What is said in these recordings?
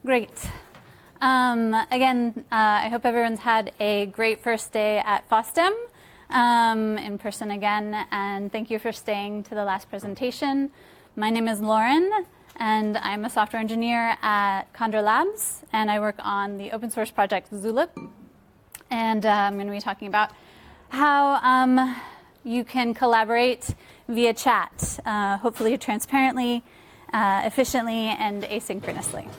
Great. Again, I hope everyone's had a great first day at FOSDEM in person again, and thank you for staying to the last presentation. My name is Lauren, and I'm a software engineer at Condor Labs, and I work on the open source project Zulip. And I'm going to be talking about how you can collaborate via chat, hopefully transparently, efficiently, and asynchronously.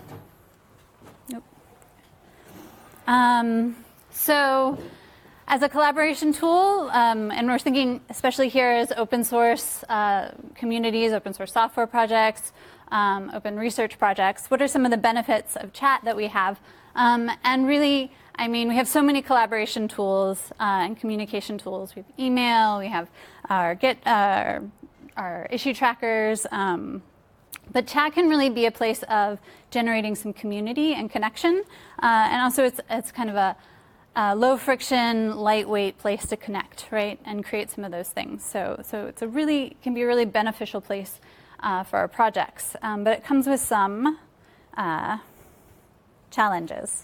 So as a collaboration tool, and we're thinking especially here as open source communities, open source software projects, open research projects, what are some of the benefits of chat that we have? And really, I mean, we have so many collaboration tools and communication tools. We have email, we have our our issue trackers, but chat can really be a place of generating some community and connection, and also it's kind of a low friction, lightweight place to connect, right, and create some of those things. So it's can be a really beneficial place for our projects, but it comes with some challenges.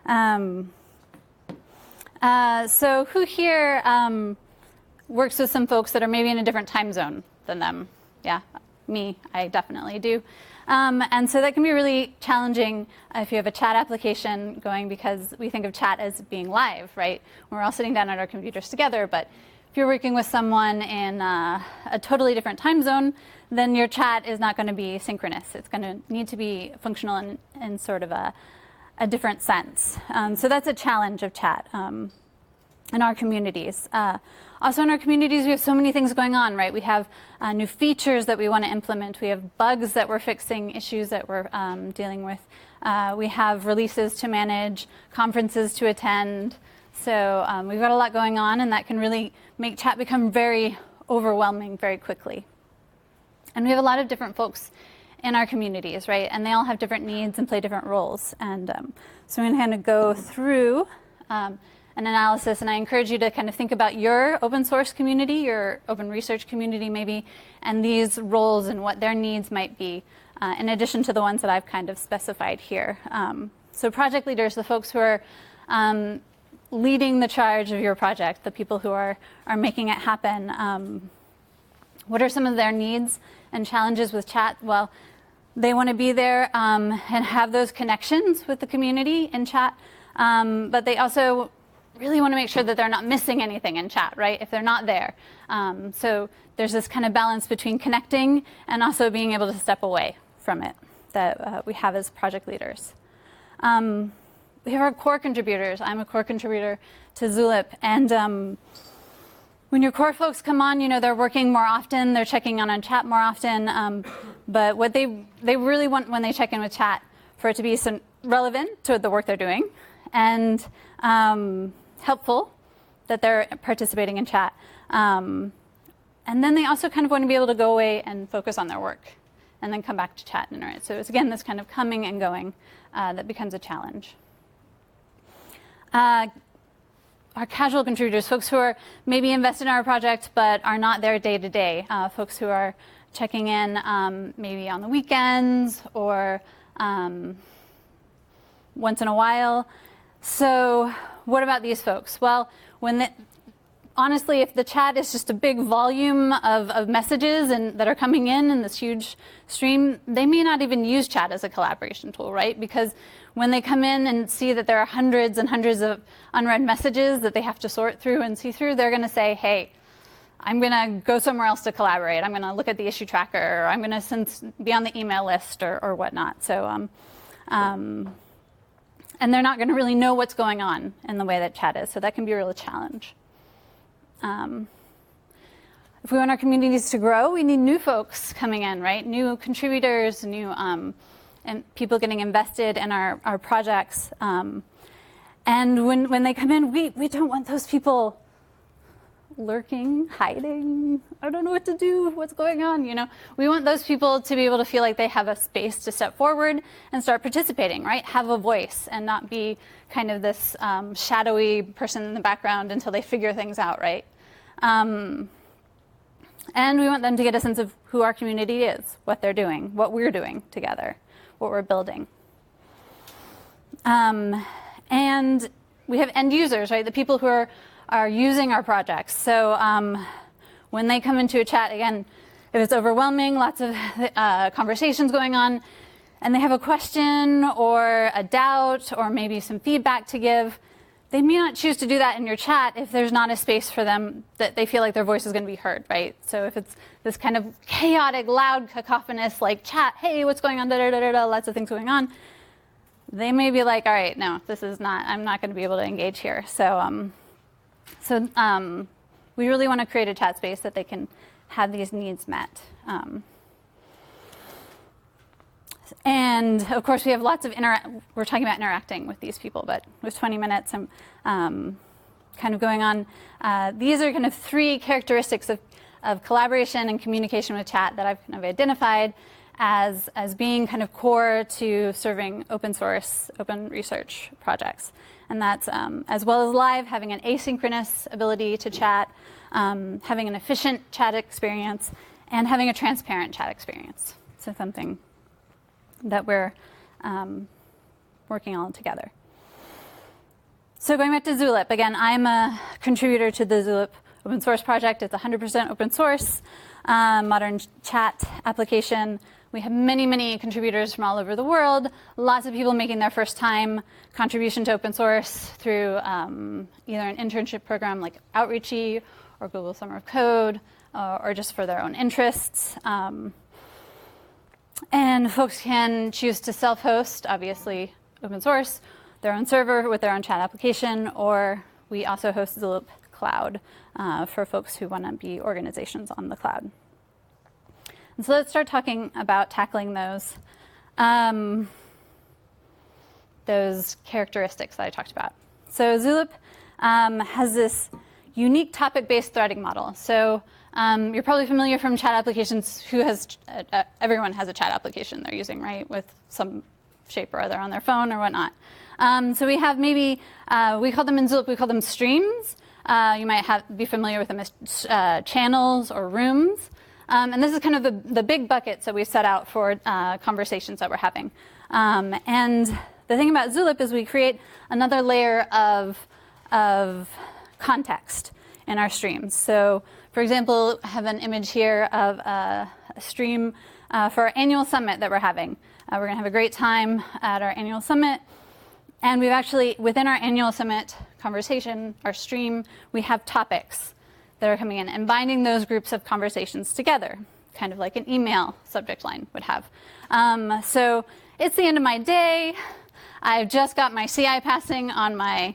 So who here works with some folks that are maybe in a different time zone than them? Yeah. Me, I definitely do. And so that can be really challenging if you have a chat application going, because we think of chat as being live, right? We're all sitting down at our computers together, but if you're working with someone in a totally different time zone, then your chat is not going to be synchronous. It's going to need to be functional in sort of a different sense. So that's a challenge of chat in our communities. Also in our communities, we have so many things going on, right? We have new features that we want to implement. We have bugs that we're fixing, issues that we're dealing with. We have releases to manage, conferences to attend. So we've got a lot going on, and that can really make chat become very overwhelming very quickly. And we have a lot of different folks in our communities, right? And they all have different needs and play different roles. And so I'm going to kind of go through an analysis, and I encourage you to kind of think about your open source community, your open research community maybe, and these roles and what their needs might be, in addition to the ones that I've kind of specified here. So project leaders, the folks who are leading the charge of your project, the people who are making it happen, what are some of their needs and challenges with chat? Well, they want to be there and have those connections with the community in chat, but they also really want to make sure that they're not missing anything in chat, right, if they're not there. So there's this kind of balance between connecting and also being able to step away from it that we have as project leaders. We have our core contributors. I'm a core contributor to Zulip, and when your core folks come on, you know, they're working more often, they're checking on chat more often, but what they really want when they check in with chat for it to be relevant to the work they're doing, and helpful that they're participating in chat. And then they also kind of want to be able to go away and focus on their work and then come back to chat and interact. So it's, again, this kind of coming and going that becomes a challenge. Our casual contributors, folks who are maybe invested in our project but are not there day to day, folks who are checking in maybe on the weekends or once in a while. So what about these folks? Well, honestly, if the chat is just a big volume of messages that are coming in this huge stream, they may not even use chat as a collaboration tool, right? Because when they come in and see that there are hundreds and hundreds of unread messages that they have to sort through and see through, they're going to say, hey, I'm going to go somewhere else to collaborate. I'm going to look at the issue tracker, or I'm going to be on the email list or whatnot. So, and they're not going to really know what's going on in the way that chat is. So that can be a real challenge. If we want our communities to grow, we need new folks coming in, right? New contributors, new and people getting invested in our projects. And when they come in, we don't want those people lurking, hiding. I don't know what to do. What's going on? You know, we want those people to be able to feel like they have a space to step forward and start participating, right? Have a voice and not be kind of this shadowy person in the background until they figure things out, right? And we want them to get a sense of who our community is, what they're doing, what we're doing together, what we're building. And we have end users, right? The people who are using our projects. So when they come into a chat, again, if it's overwhelming, lots of conversations going on, and they have a question or a doubt or maybe some feedback to give, they may not choose to do that in your chat if there's not a space for them that they feel like their voice is going to be heard, right? So if it's this kind of chaotic, loud, cacophonous, like chat, hey, what's going on, da-da-da-da-da, lots of things going on, they may be like, all right, no, this is not, I'm not going to be able to engage here. So, we really want to create a chat space that they can have these needs met. And of course, we have lots of we're talking about interacting with these people, but with 20 minutes, I'm kind of going on. These are kind of 3 characteristics of collaboration and communication with chat that I've kind of identified as being kind of core to serving open source, open research projects. And that's, as well as live, having an asynchronous ability to chat, having an efficient chat experience, and having a transparent chat experience. So something that we're working on together. So going back to Zulip, again, I'm a contributor to the Zulip open source project. It's 100% open source, modern chat application. We have many, many contributors from all over the world, lots of people making their first time contribution to open source through either an internship program like Outreachy or Google Summer of Code, or just for their own interests. And folks can choose to self-host, obviously open source, their own server with their own chat application, or we also host Zulip Cloud for folks who want to be organizations on the cloud. And so let's start talking about tackling those characteristics that I talked about. So Zulip has this unique topic-based threading model. So you're probably familiar from chat applications. Everyone has a chat application they're using, right, with some shape or other on their phone or whatnot. So we have maybe, we call them in Zulip, we call them streams. You might be familiar with them as channels or rooms. And this is kind of the big buckets that we set out for conversations that we're having. And the thing about Zulip is we create another layer of context in our streams. So, for example, I have an image here of a stream for our annual summit that we're having. We're going to have a great time at our annual summit. And we've actually, within our annual summit conversation, our stream, we have topics that are coming in and binding those groups of conversations together, kind of like an email subject line would have. So it's the end of my day. I've just got my CI passing on my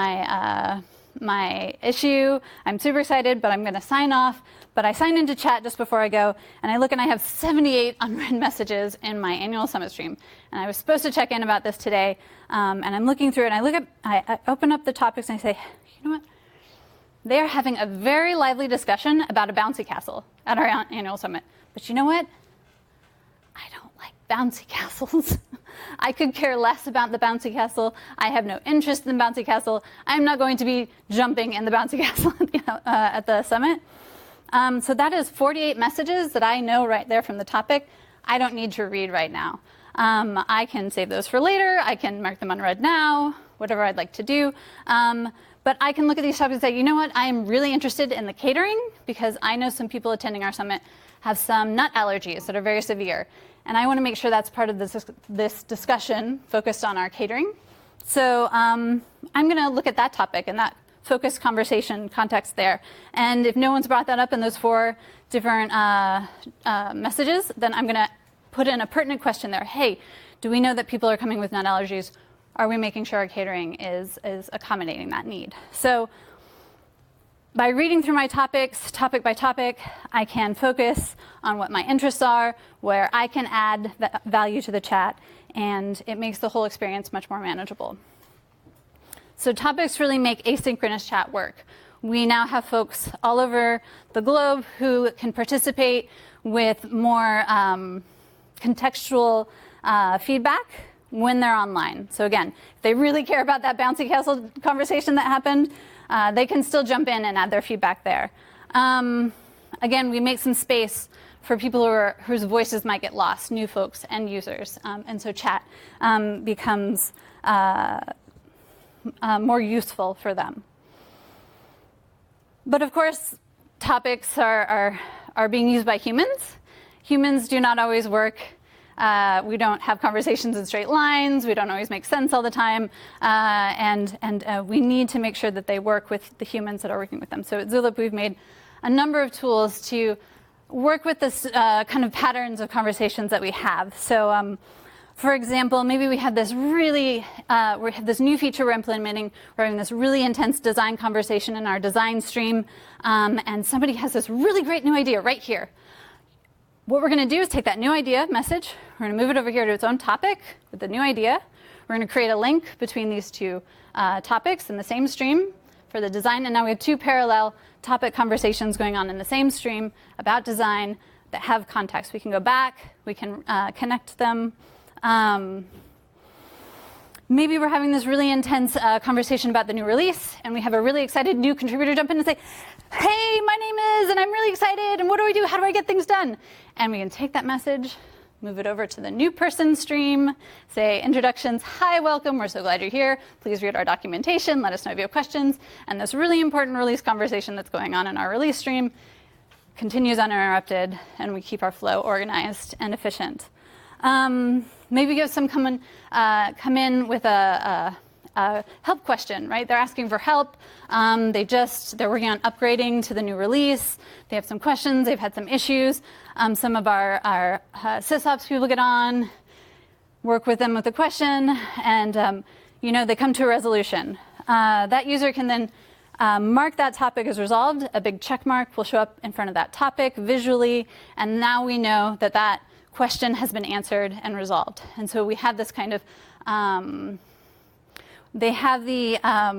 issue. I'm super excited, but I'm going to sign off. But I sign into chat just before I go, and I look and I have 78 unread messages in my annual summit stream. And I was supposed to check in about this today, and I'm looking through it, and I open up the topics and I say, you know what? They are having a very lively discussion about a bouncy castle at our annual summit. But you know what? I don't like bouncy castles. I could care less about the bouncy castle. I have no interest in the bouncy castle. I'm not going to be jumping in the bouncy castle at the summit. So that is 48 messages that I know right there from the topic. I don't need to read right now. I can save those for later. I can mark them unread now, whatever I'd like to do. But I can look at these topics and say, you know what, I am really interested in the catering because I know some people attending our summit have some nut allergies that are very severe. And I want to make sure that's part of this discussion focused on our catering. So I'm going to look at that topic and that focused conversation context there. And if no one's brought that up in those 4 different messages, then I'm going to put in a pertinent question there. Hey, do we know that people are coming with nut allergies? Are we making sure our catering is accommodating that need? So by reading through my topics, topic by topic, I can focus on what my interests are, where I can add value to the chat, and it makes the whole experience much more manageable. So topics really make asynchronous chat work. We now have folks all over the globe who can participate with more contextual feedback when they're online. So again, if they really care about that bouncy castle conversation that happened, they can still jump in and add their feedback there. Again, we make some space for people whose voices might get lost, new folks, end users. And so chat becomes more useful for them. But of course, topics are being used by humans. Humans do not always work. We don't have conversations in straight lines. We don't always make sense all the time. And we need to make sure that they work with the humans that are working with them. So at Zulip, we've made a number of tools to work with this kind of patterns of conversations that we have. So for example, maybe we have this we have this new feature we're implementing. We're having this really intense design conversation in our design stream. And somebody has this really great new idea right here. What we're going to do is take that new idea message, we're going to move it over here to its own topic with the new idea. We're going to create a link between these two topics in the same stream for the design. And now we have two parallel topic conversations going on in the same stream about design that have context. We can go back, we can connect them. Maybe we're having this really intense conversation about the new release, and we have a really excited new contributor jump in and say, hey, my name is, and I'm really excited, and what do I do? How do I get things done? And we can take that message, move it over to the new person stream, say introductions, hi, welcome, we're so glad you're here. Please read our documentation, let us know if you have questions. And this really important release conversation that's going on in our release stream continues uninterrupted, and we keep our flow organized and efficient. Maybe you have some come in with a help question, right? They're asking for help. They're working on upgrading to the new release. They have some questions. They've had some issues. Some of our sysops people get on, work with them with a question, and they come to a resolution. That user can then mark that topic as resolved. A big check mark will show up in front of that topic visually, and now we know that that question has been answered and resolved. And so we have this kind of, they have the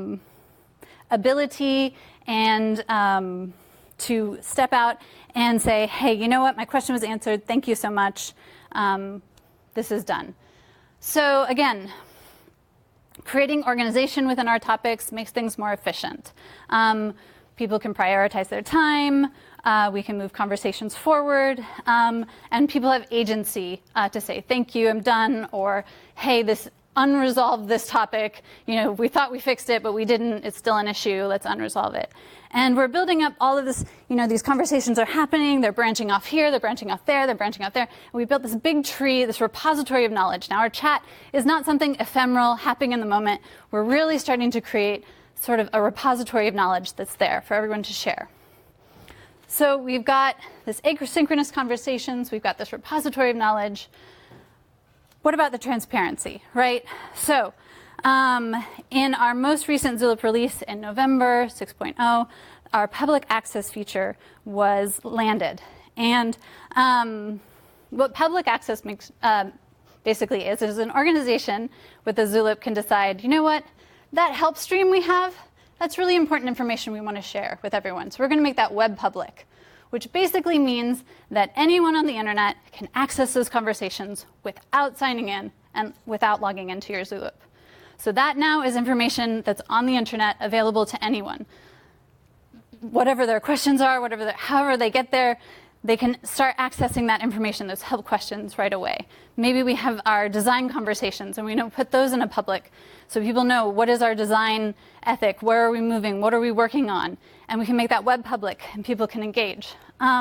ability and to step out and say, hey, you know what, my question was answered, thank you so much, this is done. So again, creating organization within our topics makes things more efficient. People can prioritize their time, we can move conversations forward, and people have agency to say, thank you, I'm done, or hey, this unresolved this topic, we thought we fixed it, but we didn't, it's still an issue, let's unresolve it. And we're building up all of this, these conversations are happening, they're branching off here, they're branching off there, they're branching off there. And we built this big tree, this repository of knowledge. Now our chat is not something ephemeral, happening in the moment. We're really starting to create sort of a repository of knowledge that's there for everyone to share. So we've got this asynchronous conversations, we've got this repository of knowledge. What about the transparency, right? So in our most recent Zulip release in November 6.0, our public access feature was landed. And what public access makes, basically is an organization with the Zulip can decide, you know what, that help stream we have, that's really important information we want to share with everyone. So we're going to make that web public, which basically means that anyone on the internet can access those conversations without signing in and without logging into your Zulip. So that now is information that's on the internet available to anyone. Whatever their questions are, however they get there, they can start accessing that information, those help questions right away. Maybe we have our design conversations and we put those in a public so people know what is our design ethic, where are we moving, what are we working on, and we can make that web public and people can engage.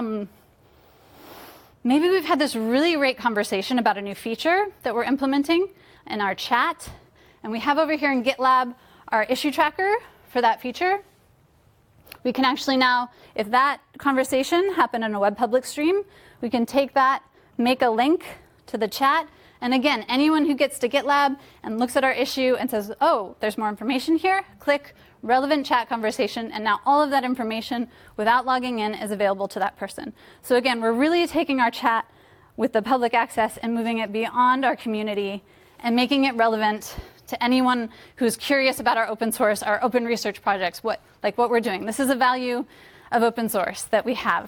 Maybe we've had this really great conversation about a new feature that we're implementing in our chat, and we have over here in GitLab our issue tracker for that feature. We can actually now, if that conversation happened in a web public stream, we can take that, make a link to the chat, and again, anyone who gets to GitLab and looks at our issue and says, oh, there's more information here, click relevant chat conversation, and now all of that information without logging in is available to that person. So again, we're really taking our chat with the public access and moving it beyond our community and making it relevant to anyone who's curious about our open source, our open research projects, what we're doing. This is a value of open source that we have.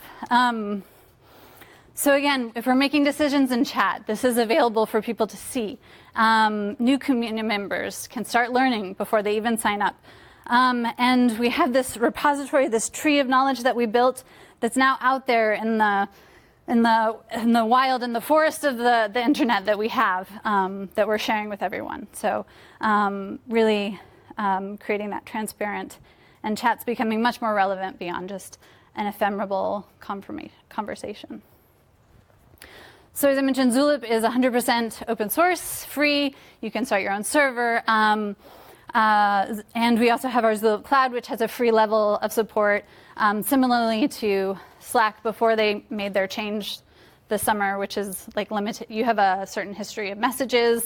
So again, if we're making decisions in chat, this is available for people to see. New community members can start learning before they even sign up. And we have this repository, this tree of knowledge that we built that's now out there in the in the wild, in the forest of the internet that we have, that we're sharing with everyone. So really creating that transparent, and chat's becoming much more relevant beyond just an ephemeral conversation. So as I mentioned, Zulip is 100% open source, free. You can start your own server. And we also have our Zulip Cloud, which has a free level of support, similarly to Slack before they made their change this summer, which is like limited. You have a certain history of messages.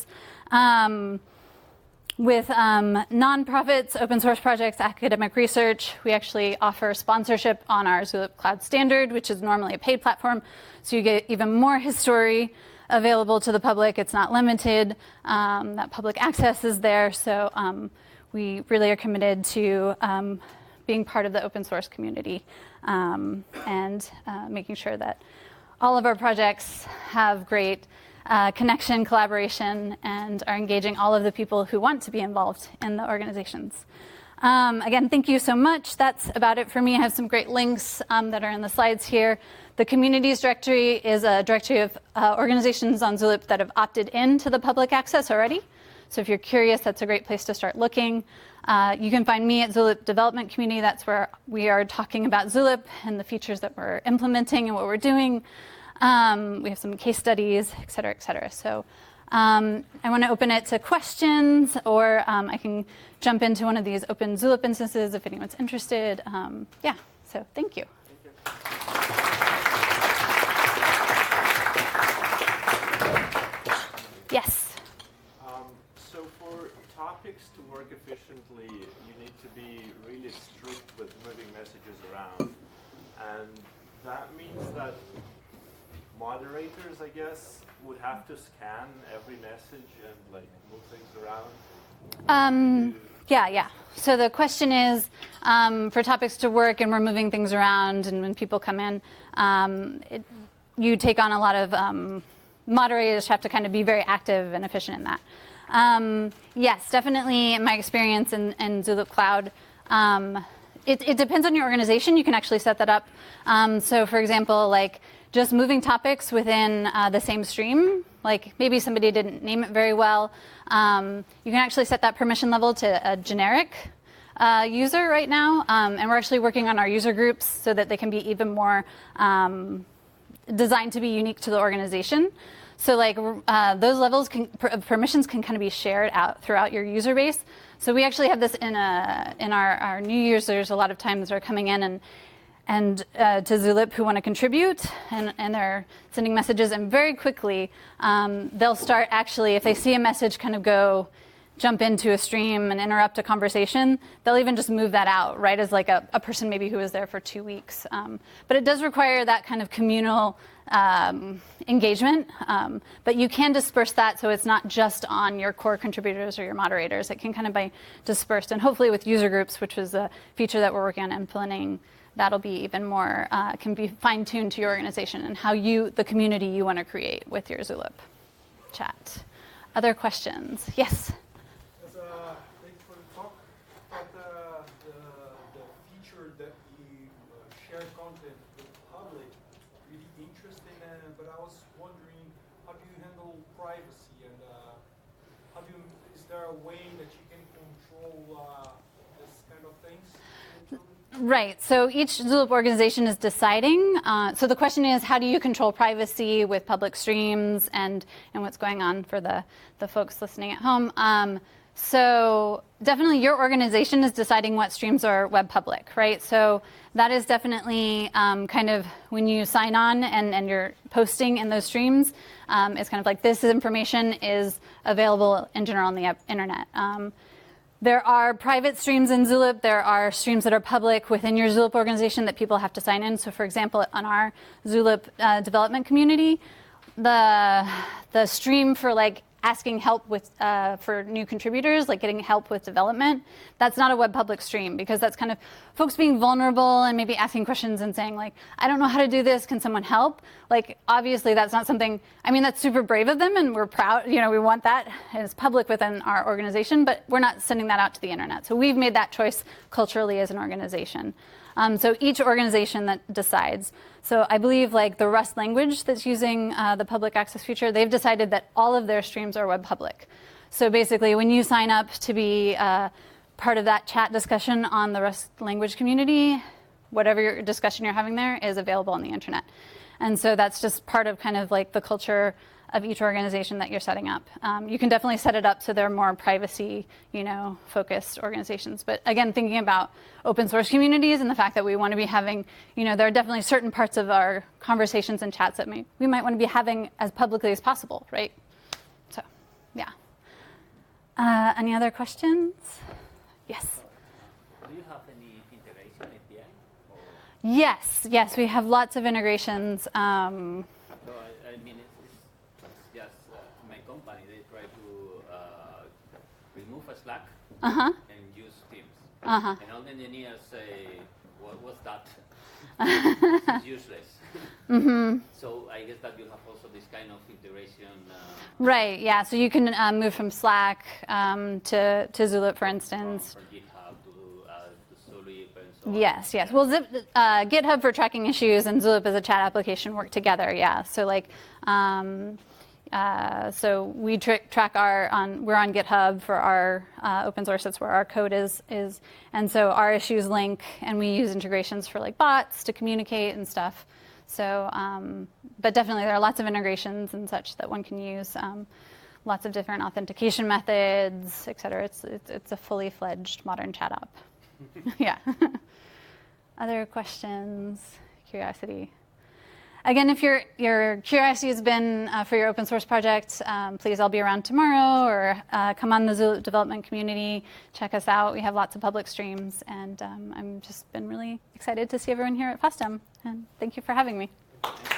With nonprofits, open source projects, academic research, we actually offer sponsorship on our Zulip Cloud Standard, which is normally a paid platform. So you get even more history available to the public. It's not limited. That public access is there. So we really are committed to being part of the open source community and making sure that all of our projects have great connection, collaboration, and are engaging all of the people who want to be involved in the organizations. Again, thank you so much. That's about it for me. I have some great links that are in the slides here. The communities directory is a directory of organizations on Zulip that have opted into the public access already. So if you're curious, that's a great place to start looking. You can find me at Zulip Development Community. That's where we are talking about Zulip and the features that we're implementing and what we're doing. We have some case studies, et cetera, et cetera. So I want to open it to questions, or I can jump into one of these open Zulip instances if anyone's interested. Yeah, so thank you. Yes? So for topics to work efficiently, you need to be really strict with moving messages around. And that means that moderators, I guess, would have to scan every message and like move things around? Yeah. So the question is, for topics to work and we're moving things around, and when people come in, you take on a lot of moderators have to kind of be very active and efficient in that. Yes, definitely in my experience in Zulip Cloud, it depends on your organization. You can actually set that up. So for example, like just moving topics within the same stream, like maybe somebody didn't name it very well. You can actually set that permission level to a generic user right now. And we're actually working on our user groups so that they can be even more designed to be unique to the organization. So like those levels of permissions can kind of be shared out throughout your user base. So we actually have this in our new users. A lot of times are coming in and to Zulip who want to contribute, and they're sending messages, and very quickly they'll start actually, if they see a message kind of jump into a stream and interrupt a conversation, they'll even just move that out, right, as like a person maybe who was there for 2 weeks. But it does require that kind of communal engagement, but you can disperse that so it's not just on your core contributors or your moderators. It can kind of be dispersed, and hopefully with user groups, which is a feature that we're working on implementing, that'll be even more, can be fine-tuned to your organization and how the community you want to create with your Zulip chat. Other questions? Yes? Thanks for the talk. But the feature that you share content with the public, really interesting. But I was wondering, how do you handle privacy, and is there a way that you can control this kind of things? Right. So each Zulip organization is deciding. So the question is, how do you control privacy with public streams and what's going on for the folks listening at home? So definitely your organization is deciding what streams are web public, right? So that is definitely kind of when you sign on and you're posting in those streams, it's kind of like this information is available in general on the internet. There are private streams in Zulip. There are streams that are public within your Zulip organization that people have to sign in. So for example, on our Zulip development community, the stream for like asking help with for new contributors, like getting help with development, that's not a web public stream, because that's kind of folks being vulnerable and maybe asking questions and saying like, I don't know how to do this, can someone help? Like obviously that's not something, I mean, that's super brave of them and we're proud, you know, we want that as public within our organization, but we're not sending that out to the internet. So we've made that choice culturally as an organization. So each organization that decides. So I believe like the Rust language that's using the public access feature, they've decided that all of their streams are web public. So basically when you sign up to be part of that chat discussion on the Rust language community, whatever discussion you're having there is available on the internet. And so that's just part of kind of like the culture of each organization that you're setting up. You can definitely set it up so they're more privacy, focused organizations. But again, thinking about open source communities and the fact that we want to be having, there are definitely certain parts of our conversations and chats that we might want to be having as publicly as possible, right? So, yeah. Any other questions? Yes. Do you have any integration API? Or? Yes, we have lots of integrations. So I mean, it's just my company. They try to remove a Slack and use Teams, and all the engineers say, "What's that? It's useless." So I guess that you have also this kind of integration. Right. Yeah. So you can move from Slack to Zulip, for instance. From GitHub to Zulip and so on. Yes. Well, GitHub for tracking issues and Zulip as a chat application work together. Yeah. So like, so we track we're on GitHub for our open source. That's where our code is, and so our issues link, and we use integrations for like bots to communicate and stuff. So, but definitely there are lots of integrations and such that one can use. Lots of different authentication methods, et cetera. It's a fully fledged modern chat app. Yeah. Other questions, curiosity? Again, if your curiosity has been for your open source project, please, I'll be around tomorrow, or come on the Zulip development community, check us out. We have lots of public streams, and I'm just been really excited to see everyone here at FOSDEM, and thank you for having me.